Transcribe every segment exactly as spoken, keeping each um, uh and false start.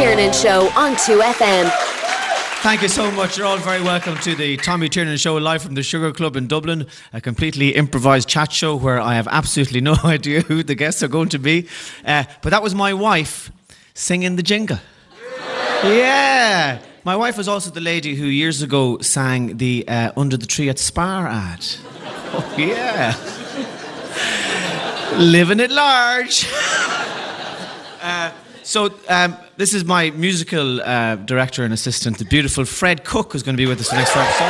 Tiernan Show on two F M. Thank you so much. You're all very welcome to the Tommy Tiernan Show live from the Sugar Club in Dublin, a completely improvised chat show where I have absolutely no idea who the guests are going to be. Uh, but that was my wife singing the jingle. Yeah. My wife was also the lady who years ago sang the uh, Under the Tree at Spar ad. Oh, yeah. Living it large. uh, So, um, this is my musical uh, director and assistant, the beautiful Fred Cook, who's going to be with us for the next four episodes.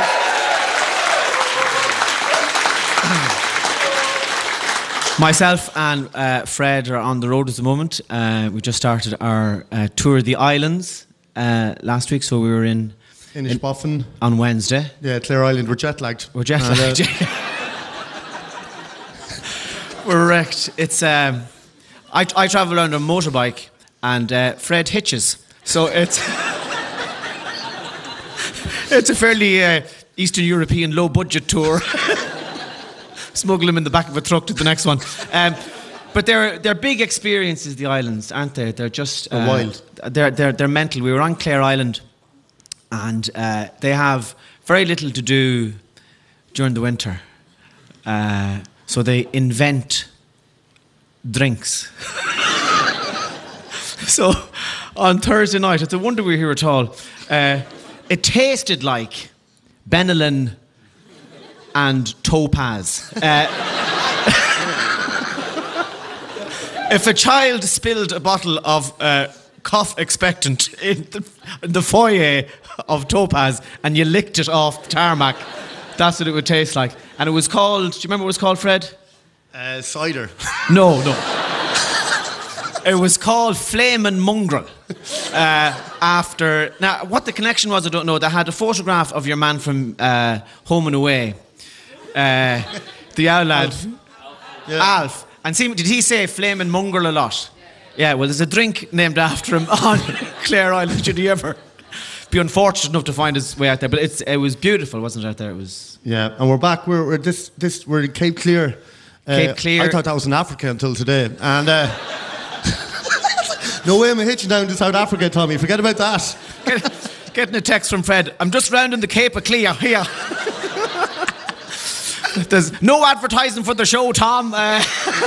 Myself and uh, Fred are on the road at the moment. Uh, we just started our uh, tour of the islands uh, last week, so we were in... Inishbofin. On Wednesday. Yeah, Clare Island. We're jet-lagged. We're jet-lagged. Uh, we're wrecked. It's... Um, I, I travel around on a motorbike. And uh, Fred hitches. So it's it's a fairly uh, Eastern European low-budget tour. Smuggle him in the back of a truck to the next one. Um, but they're they're big experiences, the islands, aren't they? They're just uh, they're wild. They're they're they're mental. We were on Clare Island, and uh, they have very little to do during the winter. Uh, so they invent drinks. So, on Thursday night, it's a wonder we're here at all. Uh, it tasted like Benylin and Topaz. Uh, if a child spilled a bottle of uh, cough expectant in the, in the foyer of Topaz and you licked it off the tarmac, that's what it would taste like. And it was called, do you remember what it was called, Fred? Uh, cider. No, no. It was called Flamin' Mongrel. Uh, after... Now, what the connection was, I don't know. They had a photograph of your man from uh, Home and Away. Uh, the owl lad. Alf. Yeah. Alf. And see, did he say Flamin' Mongrel a lot? Yeah, well, there's a drink named after him on Clare Island. Should he ever be unfortunate enough to find his way out there? But it's, it was beautiful, wasn't it, out there? It was... Yeah, and we're back. We're, we're, this, this, we're in Cape Clear. Uh, Cape Clear. I thought that was in Africa until today. And... Uh, no way am I hitching down to South Africa, Tommy. Forget about that. Get, getting a text from Fred. I'm just rounding the Cape of Clear here. There's no advertising for the show, Tom. Uh,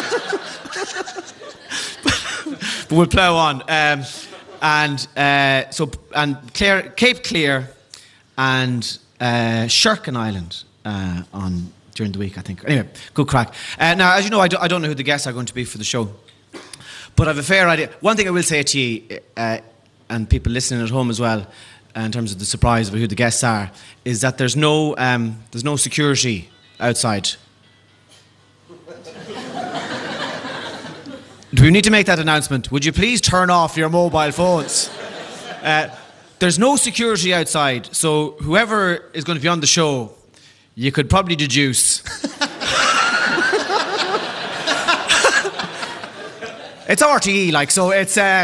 but we'll plough on. Um, and uh, so, and Clare, Cape Clear, and uh, Sherkin Island uh, on during the week, I think. Anyway, good crack. Uh, now, as you know, I, do, I don't know who the guests are going to be for the show. But I have a fair idea. One thing I will say to you, uh, and people listening at home as well, uh, in terms of the surprise of who the guests are, is that there's no um, there's no security outside. Do we need to make that announcement? Would you please turn off your mobile phones? Uh, there's no security outside, so whoever is going to be on the show, you could probably deduce. It's R T E, like, so it's, uh,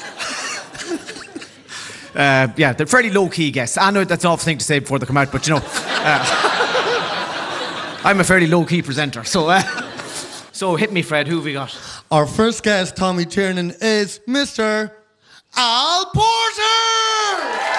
uh, yeah, they're fairly low-key guests. I know that's an awful thing to say before they come out, but, you know, uh, I'm a fairly low-key presenter, so, uh, so hit me, Fred, who have we got? Our first guest, Tommy Tiernan, is Mister Al Porter!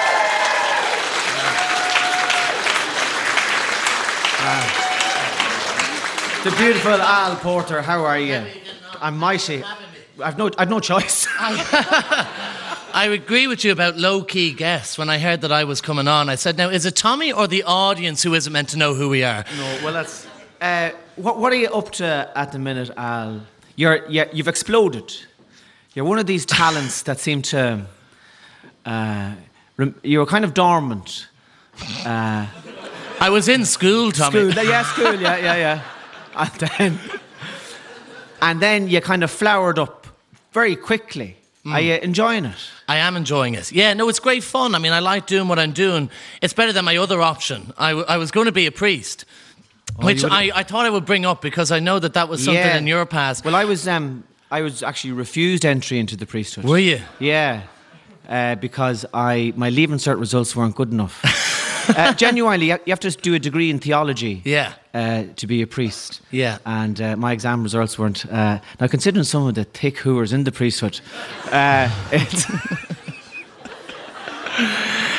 Uh, the beautiful Al Porter, how are you? I'm mighty. I've no, I've no choice. I agree with you about low-key guests. When I heard that I was coming on, I said, now, is it Tommy or the audience who isn't meant to know who we are? No, well, that's... Uh, what, what are you up to at the minute, Al? You're, yeah, you've exploded. You're one of these talents that seem to... Uh, rem- you were kind of dormant. Uh, I was in school, Tommy. School, yeah, school, yeah, yeah, yeah. And then... And then you kind of flowered up very quickly. Mm. Are you enjoying it? I am enjoying it. Yeah, no, it's great fun. I mean, I like doing what I'm doing. It's better than my other option. I, w- I was going to be a priest, oh, which I, I thought I would bring up because I know that that was something yeah. in your past. Well, I was um, I was actually refused entry into the priesthood. Were you? Yeah, uh, because I my Leaving Cert results weren't good enough. uh, genuinely, you have to do a degree in theology. Yeah. Uh, to be a priest. Yeah. And uh, my exam results weren't... Uh, now, considering some of the thick hooers in the priesthood, uh, it's...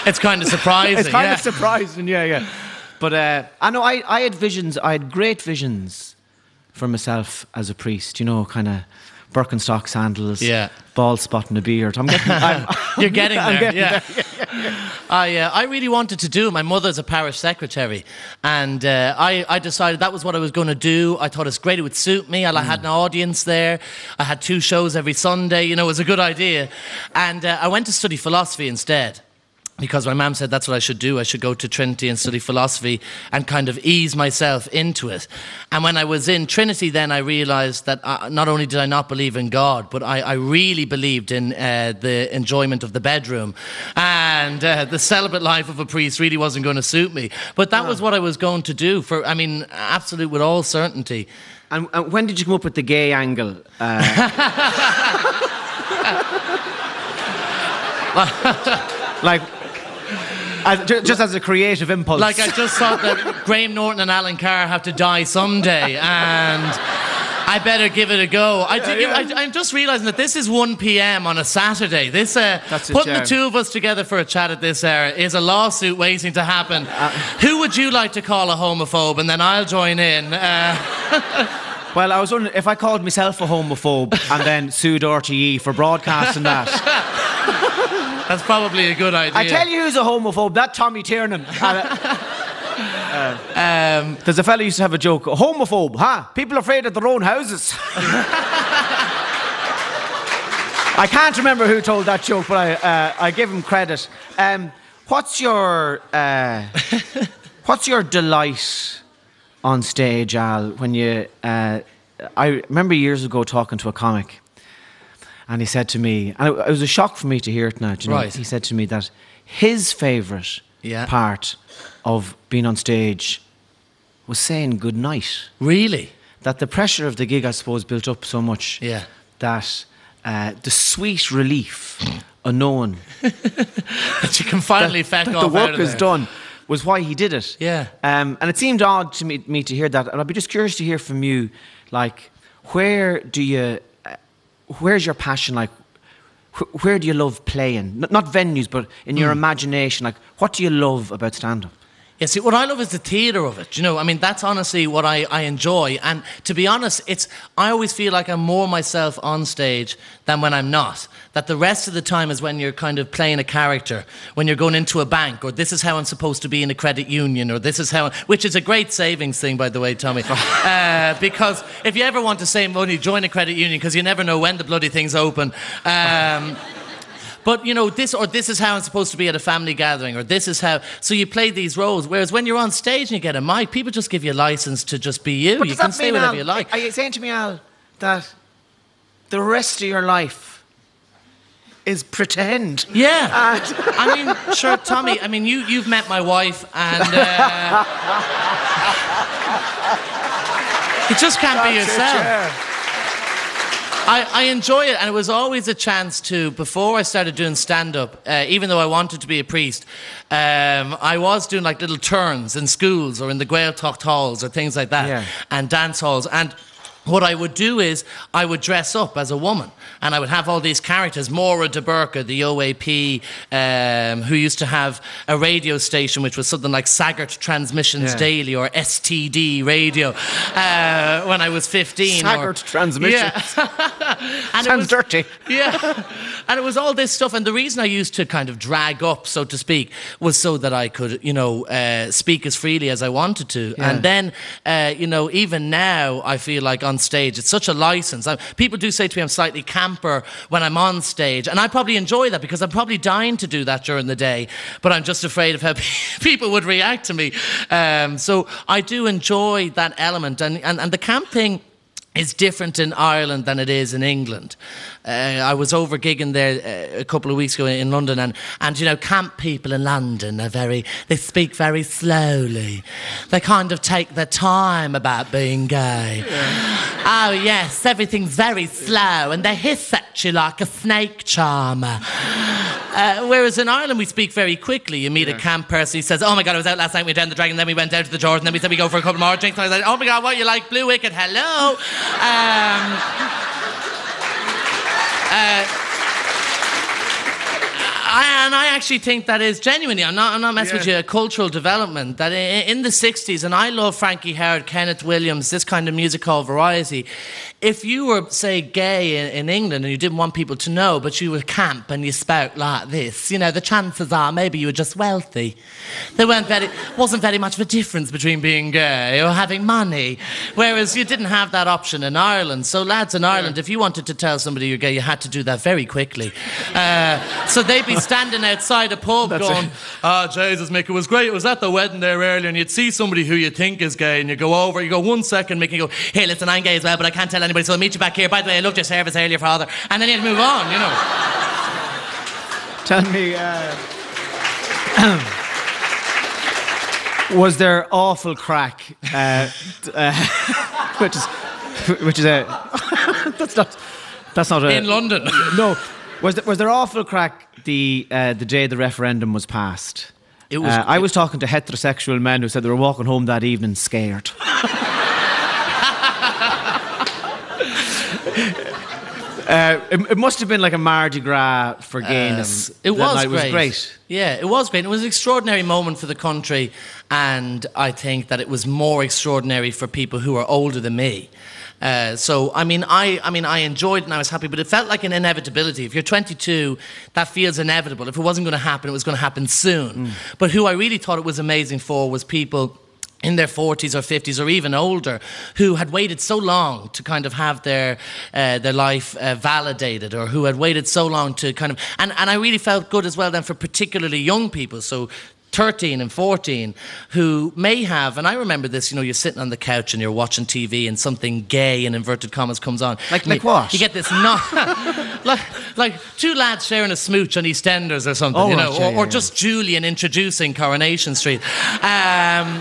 It's kind of surprising. It's kind yeah. of surprising, yeah, yeah. But uh, I know I, I had visions, I had great visions for myself as a priest, you know, kind of Birkenstock sandals, yeah. bald spot in a beard. I'm getting, I'm, You're getting there, I'm getting yeah. there. yeah, yeah, yeah. I, uh, I really wanted to do it. My mother's a parish secretary, and uh, I, I decided that was what I was going to do. I thought it's great, it would suit me. I mm. had an audience there. I had two shows every Sunday. You know, it was a good idea. And uh, I went to study philosophy instead, because my mum said that's what I should do. I should go to Trinity and study philosophy and kind of ease myself into it. And when I was in Trinity then, I realised that uh, not only did I not believe in God, but I, I really believed in uh, the enjoyment of the bedroom. And uh, the celibate life of a priest really wasn't going to suit me. But that oh. was what I was going to do, for, I mean, absolute with all certainty. And uh, when did you come up with the gay angle? Uh... like... As, just as a creative impulse. Like, I just thought that Graham Norton and Alan Carr have to die someday, and I better give it a go. I yeah, yeah. I, I'm just realising that this is one p.m. on a Saturday. This uh, Putting the two of us together for a chat at this hour is a lawsuit waiting to happen. Uh, Who would you like to call a homophobe? And then I'll join in. Uh, well, I was wondering if I called myself a homophobe and then sued R T E for broadcasting that. That's probably a good idea. I tell you who's a homophobe, that Tommy Tiernan. uh, um, there's a fella who used to have a joke, a homophobe, huh? People afraid of their own houses. I can't remember who told that joke, but I, uh, I give him credit. Um, what's your uh, what's your delight on stage, Al, when you... Uh, I remember years ago talking to a comic, and he said to me, and it, it was a shock for me to hear it now, do you know? Right. He said to me that his favourite yeah. part of being on stage was saying goodnight. Really? That the pressure of the gig, I suppose, built up so much yeah. that uh, the sweet relief of knowing that you can finally that, feck that off the work out of is there. done was why he did it. Yeah. Um, and it seemed odd to me, me to hear that, and I'd be just curious to hear from you, like, where do you... Where's your passion? Like, wh- where do you love playing? N- not venues, but in your mm. imagination. Like, what do you love about stand-up? Yeah, see, what I love is the theatre of it. You know, I mean, that's honestly what I, I enjoy. And to be honest, it's I always feel like I'm more myself on stage than when I'm not. That the rest of the time is when you're kind of playing a character, when you're going into a bank, or this is how I'm supposed to be in a credit union, or this is how... Which is a great savings thing, by the way, Tommy. uh, because if you ever want to save money, join a credit union, because you never know when the bloody thing's open. Um... But, you know, this or this is how I'm supposed to be at a family gathering, or this is how... So you play these roles, whereas when you're on stage and you get a mic, people just give you a licence to just be you. But you can say whatever Al, you like. Are you saying to me, Al, that the rest of your life is pretend? Yeah. And I mean, sure, Tommy, I mean, you, you've met my wife, and... Uh, you just can't That's be yourself. It, yeah. I, I enjoy it, and it was always a chance to, before I started doing stand-up, uh, even though I wanted to be a priest, um, I was doing like little turns in schools or in the Gaeltacht halls or things like that, yeah. and dance halls. And what I would do is I would dress up as a woman, and I would have all these characters. Maura de Burke, the O A P, um, who used to have a radio station which was something like Saggart Transmissions yeah. Daily or S T D Radio uh, when I was fifteen. Saggart or, Transmissions. Yeah. and Sounds it was, dirty. Yeah. And it was all this stuff. And the reason I used to kind of drag up, so to speak, was so that I could, you know, uh, speak as freely as I wanted to. Yeah. And then, uh, you know, even now I feel like on stage it's such a license. I, people do say to me I'm slightly camper when I'm on stage, and I probably enjoy that because I'm probably dying to do that during the day, but I'm just afraid of how people would react to me. Um, so I do enjoy that element, and, and, and the camp thing is different in Ireland than it is in England. Uh, I was over gigging there uh, a couple of weeks ago in London, and, and you know, camp people in London are very, they speak very slowly. They kind of take their time about being gay. Yeah. Oh yes, everything's very slow, and they hiss at you like a snake charmer. Uh, whereas in Ireland we speak very quickly. You meet yeah. a camp person, he says, oh my God, I was out last night, we went down the Dragon, then we went down to the Jordan, then we said we go for a couple more drinks, and I was like, oh my God, what, you like Blue Wicket? Hello? Um, uh, I, and I actually think that is genuinely, I'm not, I'm not messing Yeah. with you, a cultural development that in, in the sixties, and I love Frankie Howard, Kenneth Williams, this kind of music hall variety. If you were, say, gay in, in England and you didn't want people to know, but you were camp and you spoke like this, you know, the chances are maybe you were just wealthy. There weren't very, wasn't very much of a difference between being gay or having money, whereas you didn't have that option in Ireland. So lads in Ireland, if you wanted to tell somebody you're gay, you had to do that very quickly. Uh, so they'd be standing outside a pub That's going, right. ah, Jesus, Mick, it was great. It was at the wedding there earlier, and you'd see somebody who you think is gay, and you go over, you go, one second, Mick, and you go, hey, listen, I'm gay as well, but I can't tell anybody, so I'll meet you back here. By the way, I loved your service earlier, Father. And then you'd move on, you know. Tell me, uh, was there awful crack? Uh, uh, which is, which is a. that's not. That's not a. In London. No, was there, was there awful crack the uh, the day the referendum was passed? It was. Uh, I was talking to heterosexual men who said they were walking home that evening scared. Uh, it, it must have been like a Mardi Gras for gayness. Um, it That was night. great. It was great. Yeah, it was great. It was an extraordinary moment for the country, and I think that it was more extraordinary for people who are older than me. Uh, so I mean, I I mean, I enjoyed it and I was happy, but it felt like an inevitability. If you're twenty-two, that feels inevitable. If it wasn't going to happen, it was going to happen soon. Mm. But who I really thought it was amazing for was people in their forties or fifties or even older who had waited so long to kind of have their uh, their life uh, validated, or who had waited so long to kind of and, and I really felt good as well then for particularly young people, so thirteen and fourteen, who may have, and I remember this, you know, you're sitting on the couch and you're watching T V and something gay in inverted commas comes on. Like, And like you, what? You get this not like, like two lads sharing a smooch on EastEnders or something, Oh, you know, right, yeah, or, yeah, or yeah. just Julian introducing Coronation Street. Um,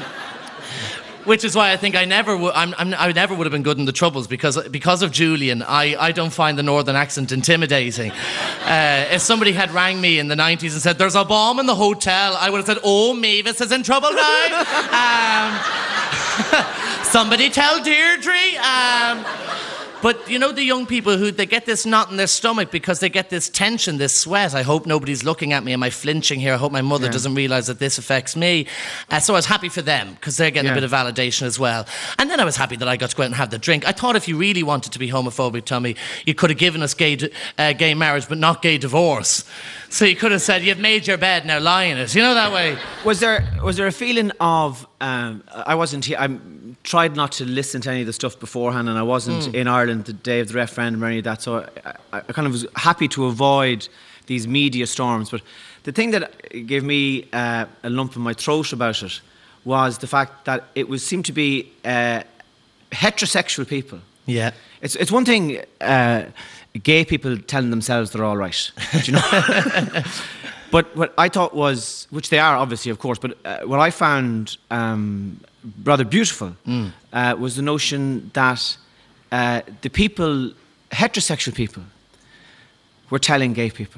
Which is why I think I never would. I'm, I'm, I never would have been good in the Troubles because because of Julian. I, I don't find the Northern accent intimidating. Uh, if somebody had rang me in the nineties and said there's a bomb in the hotel, I would have said, "Oh, Mavis is in trouble now." um, somebody tell Deirdre. Um, But, you know, the young people who, they get this knot in their stomach because they get this tension, this sweat. I hope nobody's looking at me. Am I flinching here? I hope my mother Yeah. doesn't realise that this affects me. Uh, so I was happy for them because they're getting Yeah. a bit of validation as well. And then I was happy that I got to go out and have the drink. I thought if you really wanted to be homophobic, Tommy, you could have given us gay, uh, gay marriage but not gay divorce. So you could have said, you've made your bed, now lie in it. You know, that way. Was there was there a feeling of um, I wasn't here. I tried not to listen to any of the stuff beforehand, and I wasn't Mm. in Ireland the day of the referendum or any of that. So I, I kind of was happy to avoid these media storms. But the thing that gave me uh, a lump in my throat about it was the fact that it was seemed to be uh, heterosexual people. Yeah. It's it's one thing. Uh, gay people telling themselves they're all right, do you know. But what I thought was, which they are obviously, of course, but uh, what I found um, rather beautiful Mm. uh, was the notion that uh, the people, heterosexual people, were telling gay people,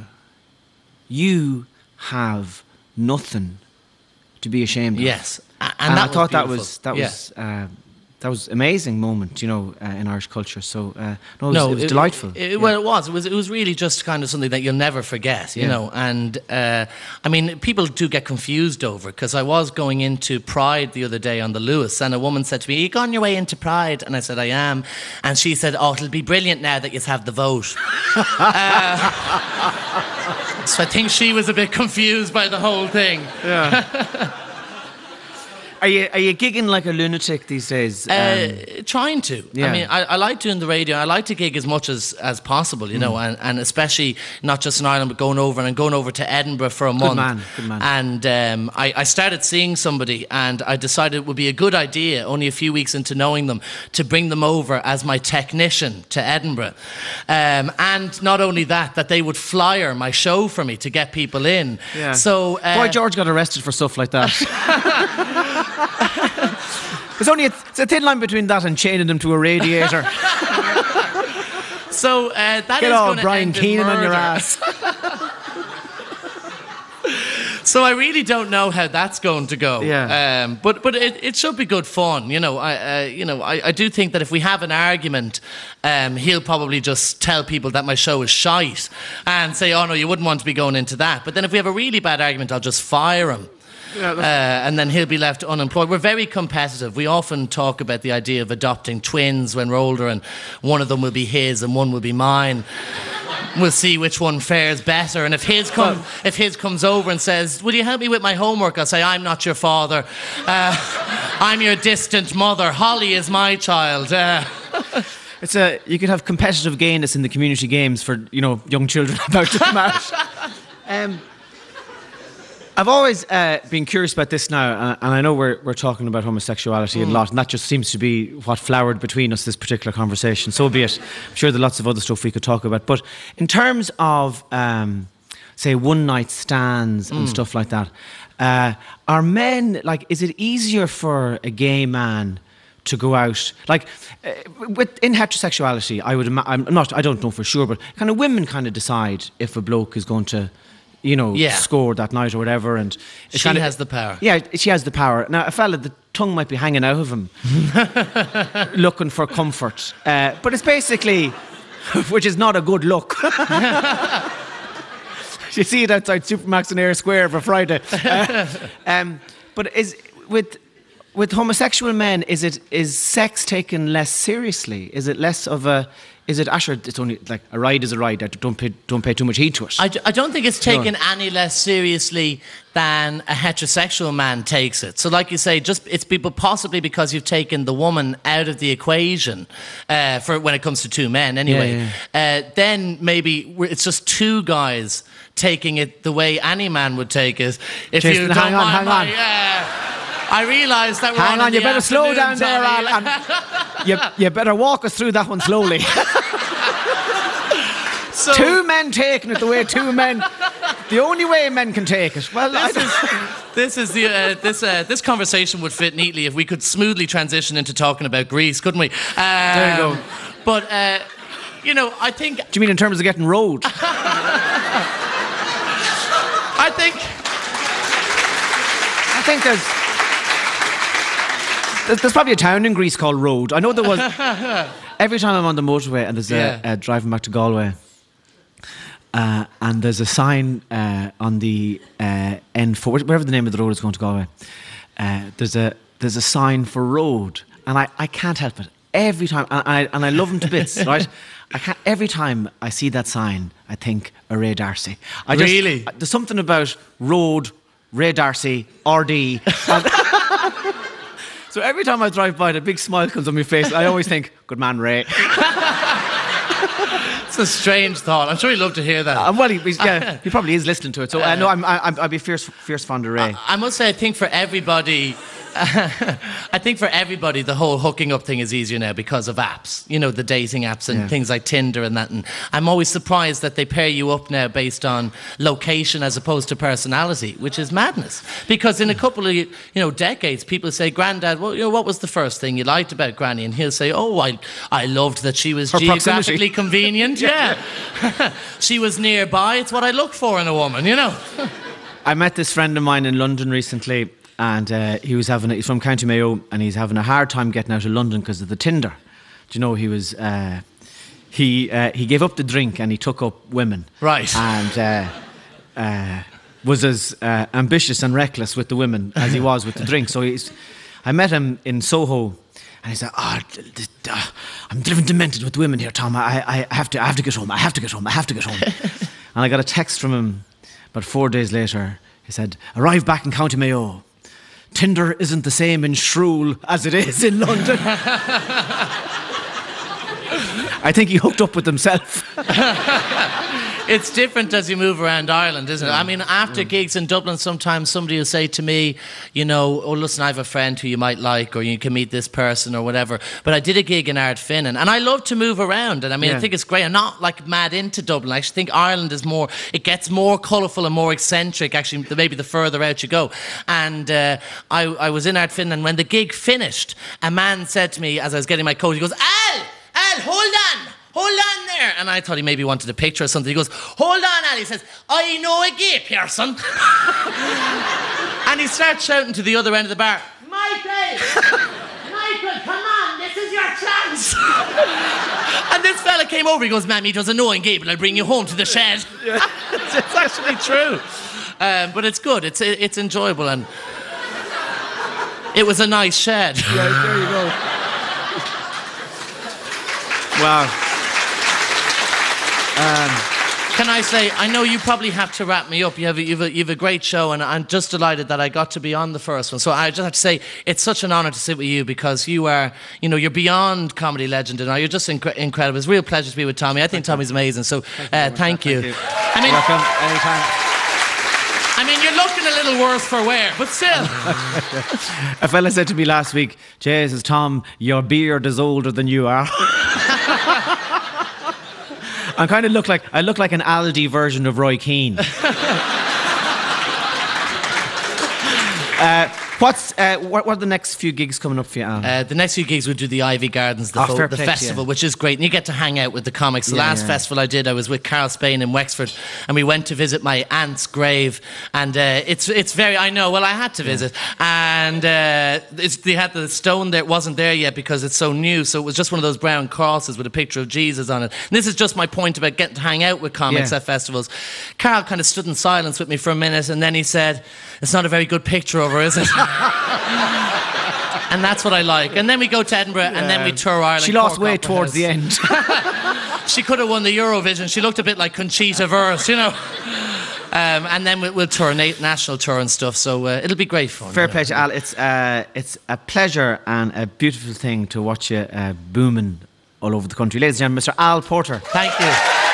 you have nothing to be ashamed of. Yes. A- And, And, that I thought that beautiful. was that Yeah. was uh, that was amazing moment, you know, uh, in Irish culture. So uh, no, it was, No, it was delightful. It, Yeah. Well, it was. It was. It was really just kind of something that you'll never forget, you Yeah. know. And uh, I mean, people do get confused over it because I was going into Pride the other day on the Lewis, and a woman said to me, "Are you on your way into Pride?" And I said, "I am." And she said, "Oh, it'll be brilliant now that you have the vote." uh, so I think she was a bit confused by the whole thing. Yeah. Are you are you gigging like a lunatic these days? Uh, Um, trying to. yeah. I mean, I, I like doing the radio. I like to gig as much as, as possible, you know, and, and especially not just in Ireland, but going over and going over to Edinburgh for a month. man, good man. And um, I, I started seeing somebody, and I decided it would be a good idea, only a few weeks into knowing them, to bring them over as my technician to Edinburgh. Um, and not only that, that they would flyer my show for me to get people in. yeah. So, uh, Boy George got arrested for stuff like that. There's only a, it's a thin line between that and chaining them to a radiator. so uh, that Get is all gonna Brian end in Keenan on your murder. ass. So I really don't know how that's going to go. Yeah. Um, but but it, it should be good fun. You know, I uh, you know I, I do think that if we have an argument, um, he'll probably just tell people that my show is shite and say, oh no, you wouldn't want to be going into that. But then if we have a really bad argument, I'll just fire him. Uh, and then he'll be left unemployed. We're very competitive. We often talk about the idea of adopting twins when we're older, and one of them will be his and one will be mine. We'll see which one fares better. And if his come, if his comes over and says, "Will you help me with my homework?" I'll say, "I'm not your father. Uh, I'm your distant mother. Holly is my child." Uh, It's a you could have competitive gayness in the community games for you know young children about to come out. Um, I've always uh, been curious about this now, uh, and I know we're we're talking about homosexuality mm. a lot, and that just seems to be what flowered between us, this particular conversation. So be it. I'm sure there are lots of other stuff we could talk about. But in terms of, um, say, one-night stands and mm. stuff like that, uh, are men, like, is it easier for a gay man to go out, like, uh, with, in heterosexuality, I would, ima- I'm not, I don't know for sure, but kind of women kind of decide if a bloke is going to, you know, yeah. score that night or whatever, and she kind of, has the power. Yeah, she has the power. Now, a fella, the tongue might be hanging out of him, looking for comfort, uh, but it's basically, which is not a good look. You see it outside Supermax in Eyre Square for Friday. Uh, um, but is with with homosexual men, is it is sex taken less seriously? Is it less of a Is it, Asher, it's only like a ride is a ride, don't pay, don't pay too much heed to it? I, d- I don't think it's taken no. any less seriously than a heterosexual man takes it. So like you say, just it's people possibly because you've taken the woman out of the equation uh, for when it comes to two men anyway. Yeah, yeah. Uh, then maybe we're, it's just two guys taking it the way any man would take it. If Jason, you don't hang on, mind hang my, on. Uh, I realise that we're Hang on, on, you better slow down there, Tommy. Al, and you, you better walk us through that one slowly. So, two men taking it the way two men, the only way men can take it. Well, this is this is the uh, this uh, this conversation would fit neatly if we could smoothly transition into talking about Greece, couldn't we? Um, there you go. But uh, you know, I think. Do you mean in terms of getting road? I think. I think there's. There's probably a town in Greece called Road. I know there was. Every time I'm on the motorway and there's yeah. a, a driving back to Galway, uh, and there's a sign uh, on the uh, N four, wherever the name of the road is going to Galway. Uh, there's a there's a sign for road, and I, I can't help it. Every time, and I and I love them to bits, right? I can't. Every time I see that sign, I think of Ray D'Arcy. I just, really? There's something about road, Ray D'Arcy, R D. And so every time I drive by, a big smile comes on my face. I always think, good man, Ray. It's a strange thought. I'm sure he'd love to hear that. Uh, well, he, he's, yeah, he probably is listening to it. So uh, no, I'm, I'm, I'd be fierce, fierce fond of Ray. I, I must say, I think for everybody, I think for everybody, the whole hooking up thing is easier now because of apps. You know, the dating apps and yeah. things like Tinder and that. And I'm always surprised that they pair you up now based on location as opposed to personality, which is madness. Because in a couple of you know decades, people say, "Grandad, well, you know, what was the first thing you liked about Granny?" And he'll say, "Oh, I, I loved that she was Her geographically proximity. convenient. Yeah, she was nearby. It's what I look for in a woman, you know." I met this friend of mine in London recently. And uh, he was having, a, he's from County Mayo, and he's having a hard time getting out of London because of the Tinder. Do you know, he was, uh, he uh, he gave up the drink and he took up women. Right. And uh, uh, was as uh, ambitious and reckless with the women as he was with the drink. So he's, I met him in Soho, and he said, "Oh, d- d- d- I'm driven demented with women here, Tom. I, I have to, I have to get home. I have to get home. I have to get home." And I got a text from him about four days later. He said, "Arrived back in County Mayo. Tinder isn't the same in Shrule as it is in London." I think he hooked up with himself. It's different as you move around Ireland, isn't it? I mean, after yeah. gigs in Dublin, sometimes somebody will say to me, you know, "Oh, listen, I have a friend who you might like, or you can meet this person or whatever." But I did a gig in Ardfinnan, and I love to move around. And I mean, yeah. I think it's great. I'm not like mad into Dublin. I actually think Ireland is more, it gets more colourful and more eccentric, actually, maybe the further out you go. And uh, I, I was in Ardfinnan, and when the gig finished, a man said to me as I was getting my coat, he goes, "Al, Al, hold on. hold on there. And I thought he maybe wanted a picture or something. He goes, hold on, Al. He says, I know a gay person. And he starts shouting to the other end of the bar, Michael! Michael, come on, this is your chance. And this fella came over, he goes, ma'am, he doesn't know I'm gay, but I'll bring you home to the shed. Yeah. it's, it's actually true. Um, but it's good, it's it's enjoyable, and it was a nice shed. Yeah, there you go. Wow. Um, Can I say, I know you probably have to wrap me up. You have, a, you, have a, you have a great show, and I'm just delighted that I got to be on the first one. So I just have to say, it's such an honour to sit with you, because you are, you know, you're beyond comedy legend, and you're just inc- incredible. It's a real pleasure to be with Tommy. I think Tommy's amazing. So uh, thank you. Thank you. I mean, welcome anytime. I mean, you're looking a little worse for wear, but still. A fella said to me last week, Jesus, Tom, your beard is older than you are. I kind of look like I look like an Aldi version of Roy Keane. uh, what's uh, what, what are the next few gigs coming up for you, Alan? Uh, the next few gigs we'll do the Ivy Gardens, the, oh, fo- fair the play, festival, yeah. which is great, and you get to hang out with the comics. The Yeah, last yeah. festival I did, I was with Carl Spain in Wexford, and we went to visit my aunt's grave, and uh, it's it's very I know well I had to visit, and uh, it's, they had the stone there, it wasn't there yet because it's so new, so it was just one of those brown crosses with a picture of Jesus on it. And this is just my point about getting to hang out with comics Yeah. at festivals. Carl kind of stood in silence with me for a minute, and then he said, "It's not a very good picture over, is it?" And that's what I like. And then we go to Edinburgh, yeah. and then we tour Ireland. She lost Cork weight Opera towards House. the end. She could have won the Eurovision. She looked a bit like Conchita Wurst, you know. Um, and then we'll, we'll tour a na- national tour and stuff. So uh, it'll be great fun. Fair you know. pleasure, Al. It's uh, it's a pleasure and a beautiful thing to watch you uh, booming all over the country, ladies and gentlemen. Mister Al Porter. Thank you.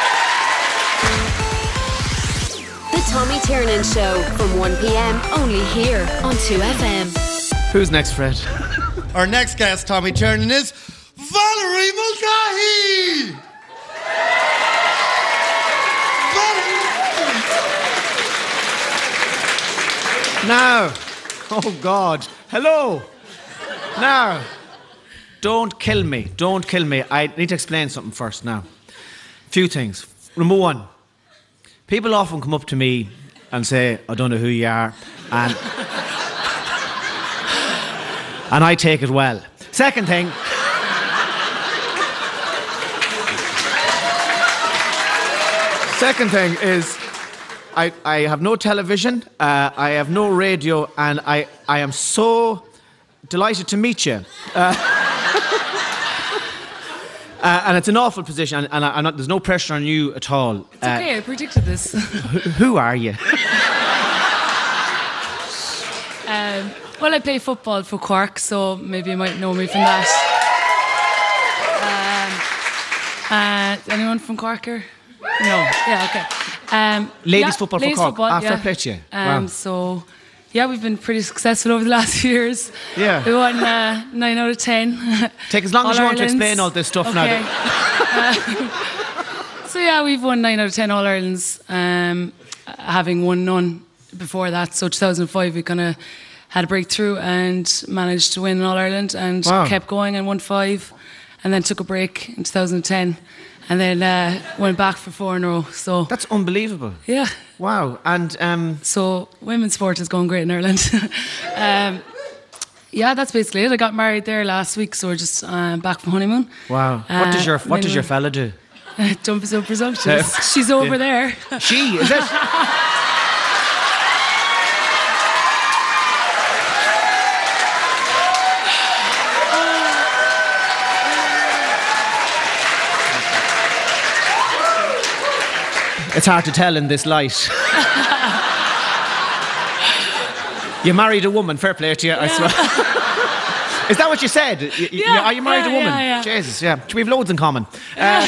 The Tommy Tiernan Show from one p.m. only here on two F M. Who's next, Fred? Our next guest, Tommy Tiernan, is Valerie Mulcahy! Now, oh God, hello. Now, don't kill me. Don't kill me. I need to explain something first. Now, few things. Number one, people often come up to me and say, "I don't know who you are," and and I take it well. Second thing. Second thing is, I, I have no television, uh, I have no radio, and I, I am so delighted to meet you. Uh, uh, and it's an awful position, and, and I, I'm not, there's no pressure on you at all. It's okay, I predicted this. Who, who are you? um, well, I play football for Cork, so maybe you might know me from that. Um, uh, anyone from Cork here? No. Yeah, okay. Um, Ladies yeah, football ladies for Cork. Football, Ah, yeah. fair play to you. Um, Wow. So, yeah, we've been pretty successful over the last few years. Yeah. We won uh, nine out of ten. Take as long as you want to All-Irelands. explain all this stuff Okay. now. uh, so, yeah, we've won nine out of ten All-Irelands, um, having won none before that. So, two thousand five, we kind of had a breakthrough and managed to win an All-Ireland and Wow. kept going and won five, and then took a break in two thousand ten. And then uh, went back for four in a row. So That's unbelievable. yeah. Wow. And um, So women's sport is going great in Ireland. um, yeah, that's basically it. I got married there last week, so we're just uh, back from honeymoon. wow. Uh, what does your What does your minimum- fella do? Don't be so presumptuous. She's over there. She is it? It's hard to tell in this light. You married a woman, fair play to you, I swear. Is that what you said? You, you- Yeah, are you married yeah, a woman? yeah, yeah. Jesus, yeah. We have loads in common. Uh,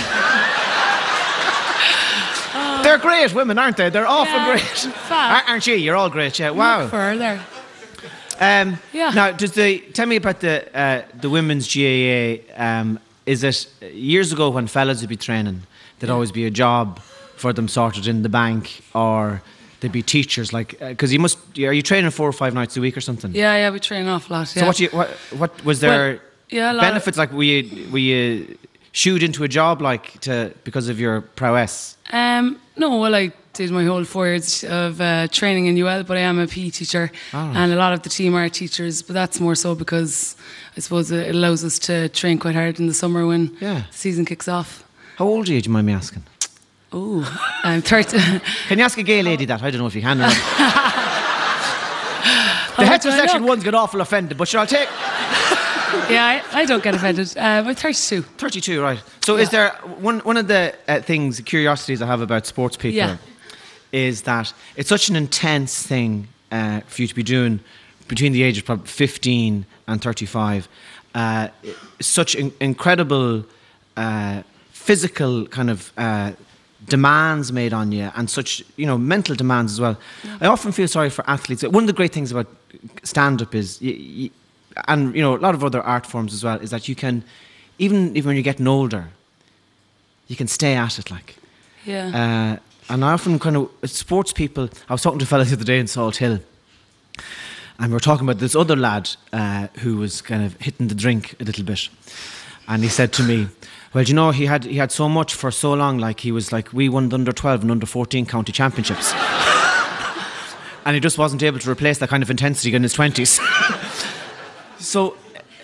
they're great women, aren't they? They're awful Yeah, great. fab. Ar- Aren't you? You're all great, yeah. Wow. For her there. Um, Yeah. Now, does the tell me about the uh, the women's G A A? Um, is it years ago when fellas would be training, there'd always be a job for them sorted in the bank, or there'd be teachers like because you must are you training four or five nights a week or something? Yeah, yeah, we train an awful lot. Yeah. So what you what what was there Well, yeah, a lot benefits like were you were you shooed into a job like to because of your prowess? Um, no, well, I did my whole four years of uh, training in U L, but I am a P E teacher, right. and a lot of the team are teachers. But that's more so because I suppose it allows us to train quite hard in the summer when Yeah. the season kicks off. How old are you? Do you mind me asking? Oh, I'm thirty. Can you ask a gay lady that? I don't know if you can or not. The How much do I heterosexual look? ones get awful offended, but sure, I'll take Yeah, I, I don't get offended. Uh, I'm thirty-two. thirty-two, right. So is there, one one of the uh, things, curiosities I have about sports people Yeah. is that it's such an intense thing uh, for you to be doing between the ages of probably fifteen and thirty-five. Uh, such in- incredible uh, physical kind of uh, demands made on you, and such, you know, mental demands as well. I often feel sorry for athletes. One of the great things about stand-up is, y y and you know, a lot of other art forms as well, is that you can, even even when you're getting older, you can stay at it, like. Yeah. Uh, and I often kind of, sports people, I was talking to a fella the other day in Salt Hill, and we were talking about this other lad uh, who was kind of hitting the drink a little bit. And he said to me, well, you know, he had he had so much for so long, like he was like, we won the under twelve and under fourteen county championships. And he just wasn't able to replace that kind of intensity in his twenties. So,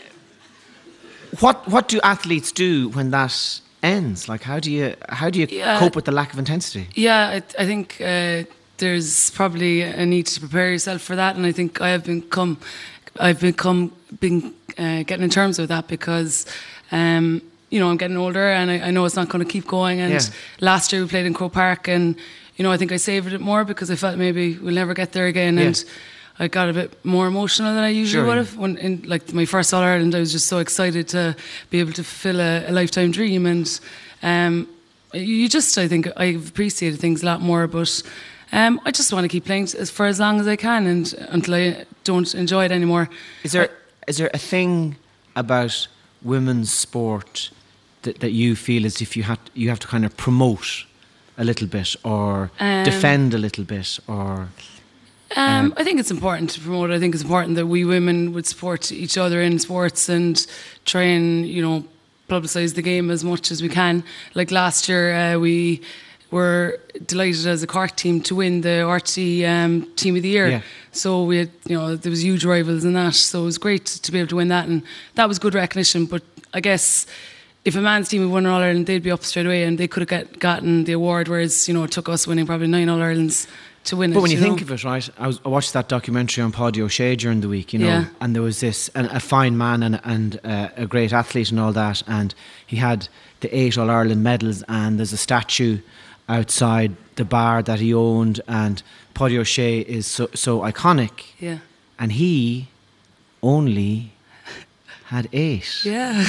what what do athletes do when that ends? Like, how do you how do you Yeah. cope with the lack of intensity? Yeah, I, I think uh, there's probably a need to prepare yourself for that, and I think I have become, I've become been uh, getting in terms with that because, um, you know, I'm getting older, and I, I know it's not going to keep going. And Yeah. last year we played in Croke Park, and you know, I think I savoured it more because I felt maybe we'll never get there again, Yeah. and I got a bit more emotional than I usually Sure, would yeah. have. When in like my first All Ireland, I was just so excited to be able to fulfill a, a lifetime dream, and um, you just, I think, I've appreciated things a lot more. But um, I just want to keep playing as for as long as I can, and until I don't enjoy it anymore. Is there is there a thing about women's sport that, that you feel as if you have you have to kind of promote a little bit, or Um, defend a little bit, or Um, I think it's important to promote. I think it's important that we women would support each other in sports and try and, you know, publicise the game as much as we can. Like last year, uh, we were delighted as a Cork team to win the R T um, Team of the Year. Yeah. So we had, you know, there was huge rivals in that. So it was great to be able to win that, and that was good recognition. But I guess if a man's team had won All Ireland, they'd be up straight away, and they could have get, gotten the award. Whereas, you know, it took us winning probably nine All Irelands to win it. But when you, you think know? of it, right, I, was, I watched that documentary on Paddy O'Shea during the week, you know, Yeah. and there was this, an, a fine man and, and uh, a great athlete and all that, and he had the eight All-Ireland medals, and there's a statue outside the bar that he owned, and Paddy O'Shea is so, so iconic, Yeah. and he only had eight. Yeah.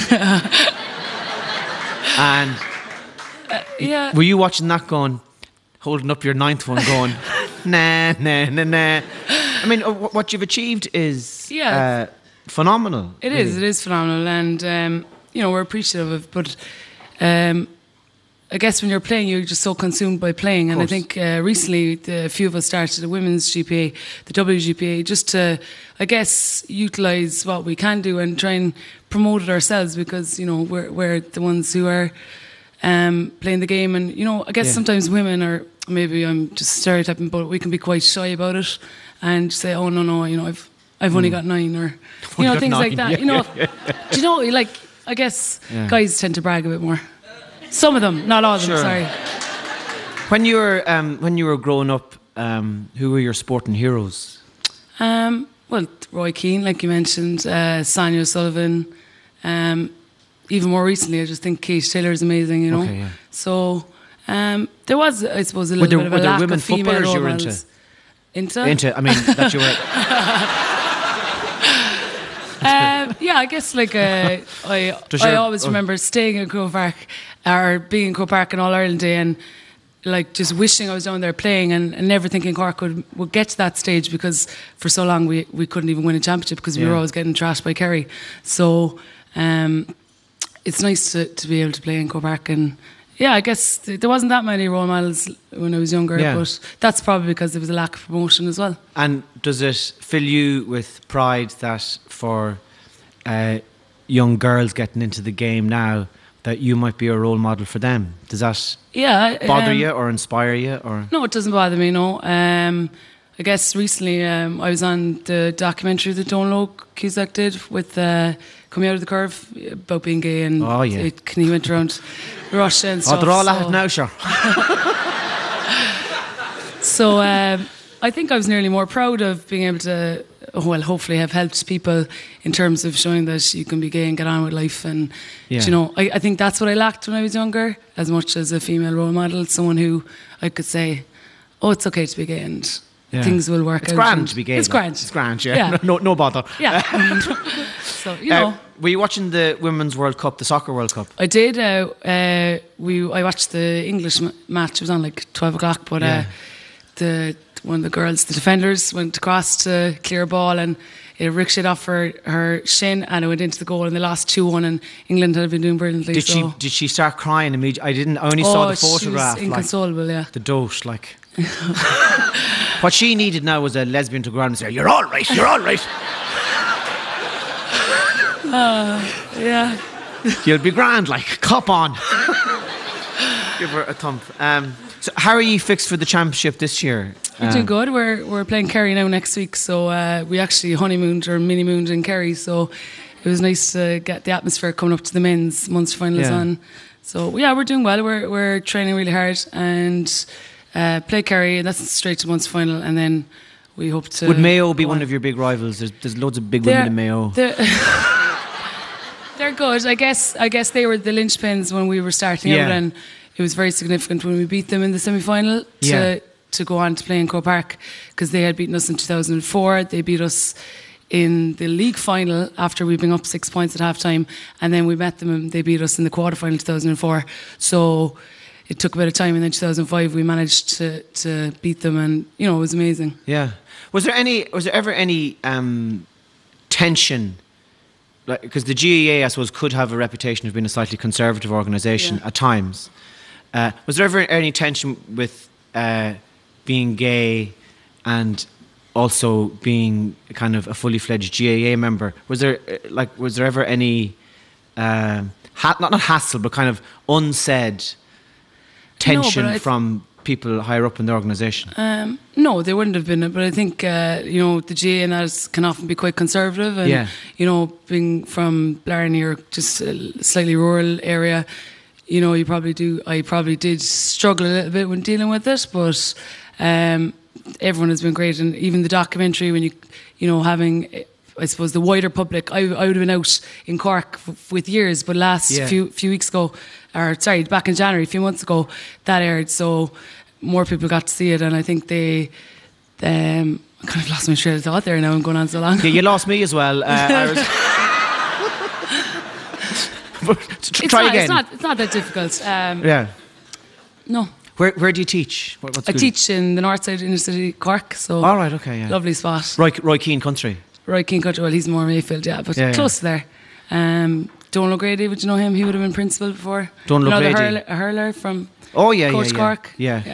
And Yeah. were you watching that going, holding up your ninth one going, nah, nah, nah, nah. I mean, uh, wh- what you've achieved is Yeah. uh, phenomenal. It really. is. It is phenomenal, and um, you know, we're appreciative of it. But um, I guess when you're playing, you're just so consumed by playing. And I course. think uh, recently, the, a few of us started the women's G P A, the W G P A, just to, I guess, utilise what we can do and try and promote it ourselves, because you know we're we're the ones who are um, playing the game. And you know, I guess Yeah. sometimes women are, maybe I'm just stereotyping, but we can be quite shy about it and say, oh no, no, you know, I've I've only got nine, or you know, got things like nine, that. yeah, You know, do you know, like, I guess Yeah. guys tend to brag a bit more. Some of them, not all of them. Sure. Sorry. When you were um, when you were growing up, um, who were your sporting heroes? Um, well, Roy Keane, like you mentioned, uh, Sonia Sullivan. Um, even more recently, I just think Kate Taylor is amazing. You know, Okay, yeah. so um, there was, I suppose, a Were little there, bit of were a there lack women of female footballers role you were models. into? Into? Into, I mean, that you were. Um, yeah, I guess like uh, I, Does I your- always oh. remember staying in Croke Park or being in Croke Park on All Ireland Day, and like just wishing I was down there playing, and, and never thinking Cork would, would get to that stage, because for so long we, we couldn't even win a championship because we Yeah. were always getting trashed by Kerry. So um, it's nice to, to be able to play in Croke Park. And yeah, I guess th- there wasn't that many role models when I was younger, Yeah. but that's probably because there was a lack of promotion as well. And does it fill you with pride that for uh, young girls getting into the game now, that you might be a role model for them. Does that Yeah. bother um, you or inspire you? Or No, it doesn't bother me, no. Um, I guess recently um, I was on the documentary that Donal Cusack did with uh, Coming Out of the Curve about being gay, and Oh, yeah. it, he went around Russia and stuff. oh, they're all so, at it now, sure. So um, I think I was nearly more proud of being able to, well, hopefully have helped people in terms of showing that you can be gay and get on with life. And, Yeah. you know, I, I think that's what I lacked when I was younger, as much as a female role model, someone who I could say, oh, it's okay to be gay and Yeah. things will work It's out. grand and to be gay. It's like. grand. It's grand, yeah. Yeah. No, no bother. Yeah. So, you know. Uh, were you watching the Women's World Cup, the Soccer World Cup? I did. Uh, uh, we I watched the English m- match. It was on like twelve o'clock, but Yeah. uh, the one of the girls, the defenders, went across to clear a ball and it ricocheted off her, her shin and it went into the goal and they lost two one and England had been doing brilliantly. Did so. she Did she start crying immediately? I didn't. I only oh, saw the she photograph. was like, inconsolable, yeah. the dote, like. What she needed now was a lesbian to go around and say, "You're all right. You're all right. Yeah. You'll be grand." Like, cop on. Give her a thump. Um, so, how are you fixed for the championship this year? We're doing good. We're we're playing Kerry now next week, so uh, we actually honeymooned or mini mooned in Kerry. So it was nice to get the atmosphere coming up to the men's Munster finals Yeah. on. So yeah, we're doing well. We're we're training really hard and uh, play Kerry, and that's straight to Munster final, and then we hope to. Would Mayo be go one on. of your big rivals? There's, there's loads of big women in Mayo. They're, they're good. I guess. I guess they were the linchpins when we were starting Yeah. out, and it was very significant when we beat them in the semi-final to Yeah. to go on to play in Croke Park, because they had beaten us in two thousand four. They beat us in the league final after we'd been up six points at half time, and then we met them and they beat us in the quarter final in two thousand four. So it took a bit of time, and then two thousand five we managed to to beat them, and you know, it was amazing. Yeah. Was there any? Was there ever any um, tension? Because the G A A, I suppose, could have a reputation of being a slightly conservative organisation Yeah. at times. Uh, was there ever any tension with uh, being gay and also being kind of a fully fledged G A A member? Was there uh, like was there ever any uh, ha- not not hassle, but kind of unsaid tension I th- from people higher up in the organisation? Um, no, they wouldn't have been. But I think uh, you know, the G A A and that can often be quite conservative, and Yeah. you know, being from Blarney or just a slightly rural area, you know, you probably do. I probably did struggle a little bit when dealing with it, but um, everyone has been great, and even the documentary, when you you know, having, I suppose, the wider public. I, I would have been out in Cork f- with years, but last Yeah. few few weeks ago, or sorry, back in January, a few months ago, that aired. So more people got to see it, and I think they. Um, I kind of lost my train of thought there now. I'm going on so long. Yeah, you lost me as well. Uh, I was But t- It's try not, again. It's not. It's not that difficult. Um, Yeah. No, Where Where do you teach? What, what I school? teach in the north side inner city Cork. So All right. Okay. Yeah. lovely spot. Roy, Roy Keane country. Roy King Country. Well, he's more Mayfield, yeah, but Yeah, yeah. close to there. Um, Donal O'Grady, would you know him? He would have been principal before. Donal you know, the O'Grady. hurler, a hurler from Oh yeah, Coach yeah, yeah. Cork. Yeah.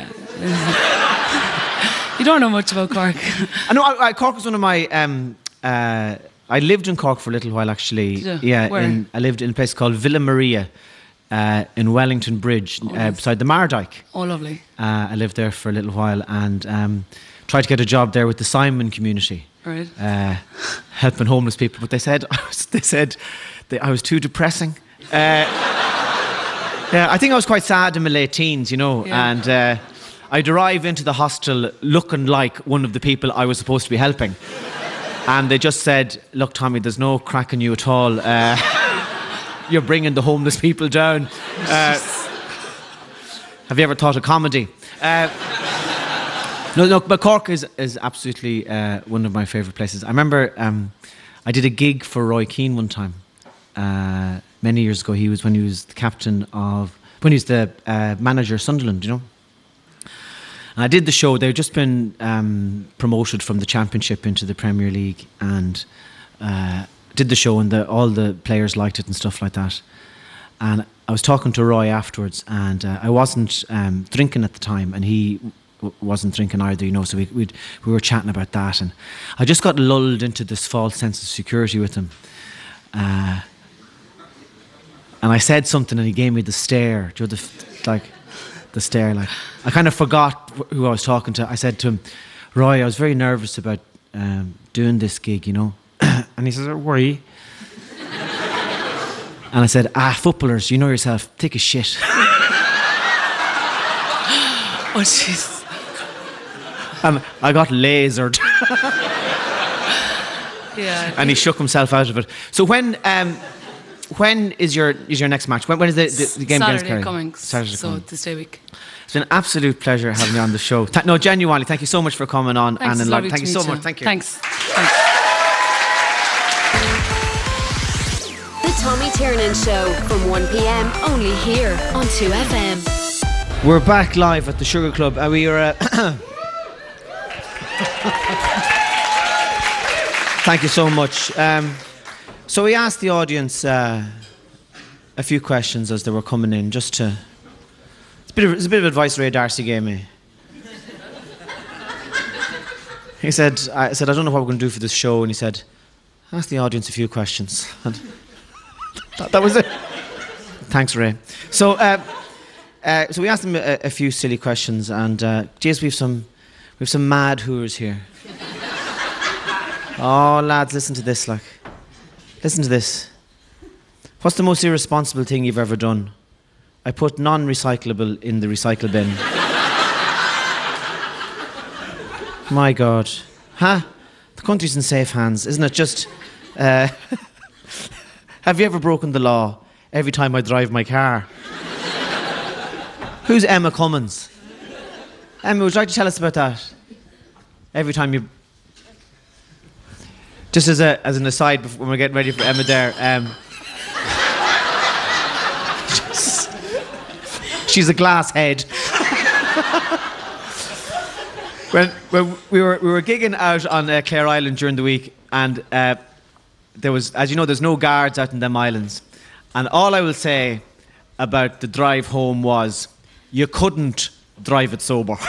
You don't know much about Cork. I know. I, I, Cork was one of my. Um, uh, I lived in Cork for a little while actually. Did you? Yeah. Where? In, I lived in a place called Villa Maria, uh, in Wellington Bridge, uh, nice. beside the Mardyke. Oh, lovely. Uh, I lived there for a little while and um, tried to get a job there with the Simon community. Right. Uh, helping homeless people, but they said I was, they said that I was too depressing. Uh, yeah, I think I was quite sad in my late teens, you know, Yeah. and uh, I'd arrive into the hostel looking like one of the people I was supposed to be helping, and they just said, "Look, Tommy, there's no crack in you at all. Uh, you're bringing the homeless people down. Uh, have you ever thought of comedy?" Uh, No, no, but Cork is, is absolutely uh, one of my favourite places. I remember um, I did a gig for Roy Keane one time, uh, many years ago. He was when he was the captain of, when he was the uh, manager of Sunderland, you know. And I did the show. They'd just been um, promoted from the Championship into the Premier League, and uh, did the show, and the, all the players liked it and stuff like that. And I was talking to Roy afterwards, and uh, I wasn't um, drinking at the time, and he w- wasn't drinking either, you know, so we we'd, we were chatting about that, and I just got lulled into this false sense of security with him. Uh, and I said something, and he gave me the stare. Do you know the f- like the stare? Like I kind of forgot wh- who I was talking to. I said to him, "Roy, I was very nervous about um, doing this gig, you know." And he says, "Don't worry." And I said, "Ah, footballers, you know yourself, thick as shit." Oh, jeez. And I got lasered. Yeah. And he shook himself out of it. So when um, when is your is your next match? When, when is the, the, the game against Saturday Kerry? coming. Saturday so coming. this day week. It's been an absolute pleasure having you on the show. Th- no, genuinely, thank you so much for coming on. Thanks, and it's enlightening. lovely Thank to you so meet much. Thank you. Thanks. Thanks. The Tommy Tiernan Show from one p.m. only here on two F M. We're back live at the Sugar Club. Uh, we are. Uh, Thank you so much. Um, so we asked the audience uh, a few questions as they were coming in, just to. It's a bit of, it's a bit of advice Ray Darcy gave me. He said, "I said I don't know what we're going to do for this show," and he said, "Ask the audience a few questions." And that, that was it. Thanks, Ray. So, uh, uh, so we asked them a, a few silly questions, and uh, geez, we've some, we've some mad hooers here. Oh, lads, listen to this, like. Listen to this. What's the most irresponsible thing you've ever done? I put non-recyclable in the recycle bin. My God. Huh? The country's in safe hands, isn't it? Just, uh, have you ever broken the law every time I drive my car? Who's Emma Cummins? Emma, would you like to tell us about that? Every time you... Just as a as an aside, before, when we're getting ready for Emma there, um, just, she's a glass head. when, when we were we were gigging out on uh, Clare Island during the week, and uh, there was, as you know, there's no guards out in them islands, and all I will say about the drive home was, you couldn't drive it sober.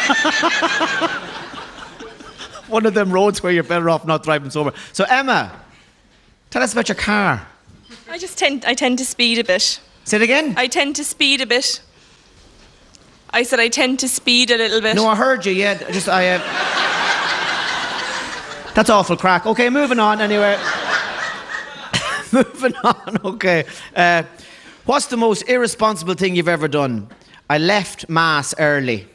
One of them roads where you're better off not driving sober. So Emma, tell us about your car. I just tend I tend to speed a bit. Say it again. I tend to speed a bit. I said I tend to speed a little bit. No, I heard you. Yeah, just I. Uh... That's awful crack. Okay, moving on. Anyway, moving on. Okay. Uh, what's the most irresponsible thing you've ever done? I left mass early.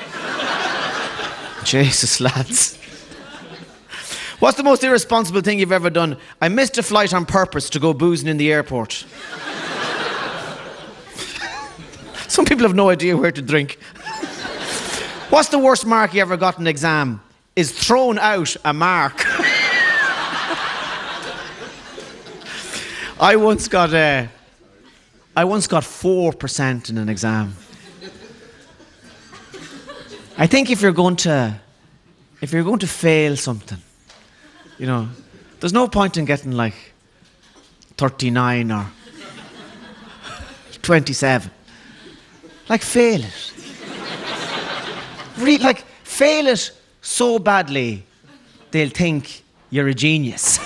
Jesus, lads. What's the most irresponsible thing you've ever done? I missed a flight on purpose to go boozing in the airport. Some people have no idea where to drink. What's the worst mark you ever got in an exam? Is thrown out a mark. I once got uh, I once got four percent in an exam. I think if you're going to if you're going to fail something, you know, there's no point in getting like thirty-nine or twenty-seven. Like, fail it. Re- like, fail it so badly, they'll think you're a genius.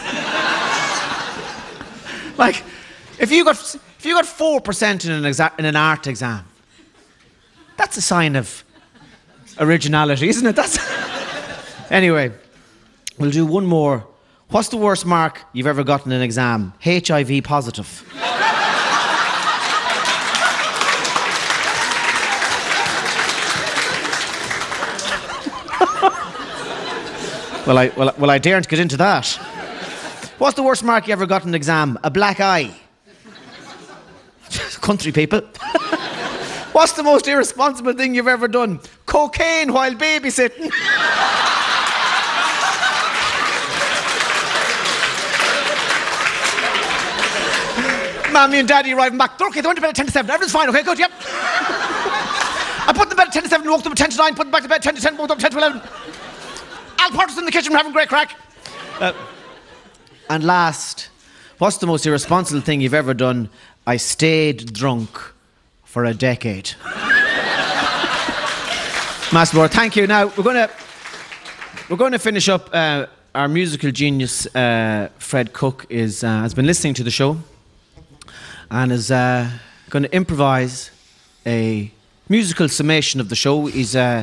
Like, if you got if you got four percent in an exa- in an art exam, that's a sign of originality, isn't it? That's anyway. We'll do one more. What's the worst mark you've ever gotten in an exam? H I V positive. well, I well, well I daren't get into that. What's the worst mark you ever got in an exam? A black eye. Country people. What's the most irresponsible thing you've ever done? Cocaine while babysitting. Mommy and Daddy arriving back. They're okay, they went to bed at ten to seven. Everything's fine, okay, good, yep. I put them to bed at ten to seven, woke them at ten to nine, put them back to bed ten to ten, woke them at ten to eleven. Al Porter's in the kitchen, we're having a great crack. Uh, and last, what's the most irresponsible thing you've ever done? I stayed drunk for a decade. Master Lord, thank you. Now, we're going to we're going to finish up. Uh, our musical genius, uh, Fred Cook, is uh, has been listening to the show. and is uh, going to improvise a musical summation of the show. He's... Uh,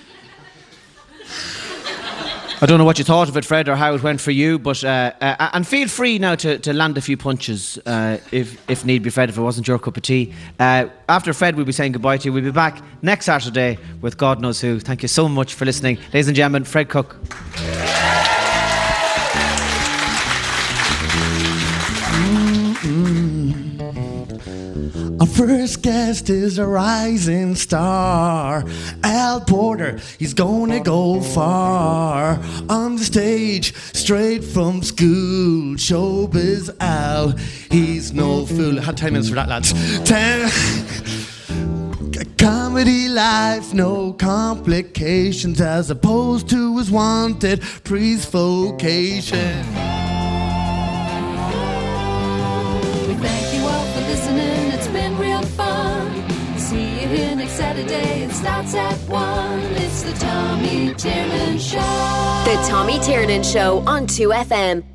I don't know what you thought of it, Fred, or how it went for you, but uh, uh, and feel free now to, to land a few punches uh, if if need be, Fred, if it wasn't your cup of tea. Uh, after Fred, we'll be saying goodbye to you. We'll be back next Saturday with God knows who. Thank you so much for listening. Ladies and gentlemen, Fred Cook. Our first guest is a rising star, Al Porter. He's gonna go far on the stage, straight from school. Showbiz Al, he's no fool. I had ten minutes for that, lads. Ten. Comedy life, no complications, as opposed to his wanted priest vocation. Thank you all for listening, it's been real fun. See you here next Saturday, it starts at one. It's the Tommy Tiernan Show. The Tommy Tiernan Show on two F M.